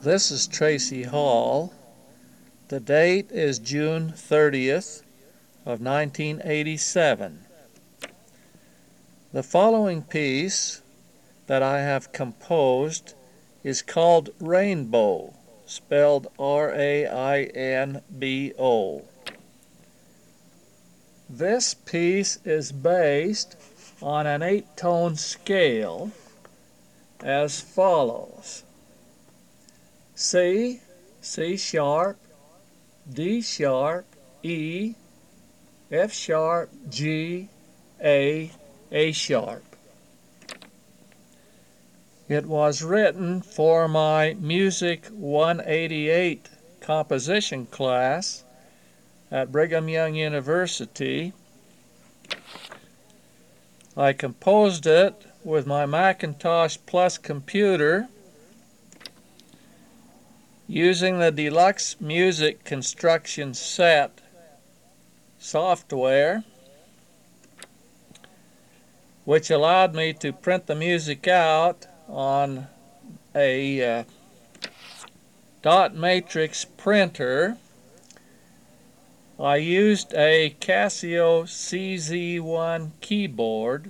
This is Tracy Hall. The date is June 30th of 1987. The following piece that I have composed is called Rainbow, spelled R-A-I-N-B-O. This piece is based on an 8-tone scale as follows: C, C sharp, D sharp, E, F sharp, G, A sharp. It was written for my Music 188 composition class at Brigham Young University. I composed it with my Macintosh Plus computer using the Deluxe Music Construction Set software, which allowed me to print the music out on a dot matrix printer. I used a Casio CZ1 keyboard,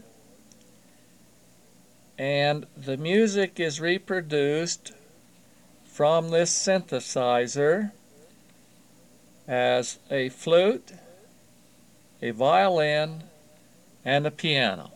and the music is reproduced from this synthesizer as a flute, a violin, and a piano.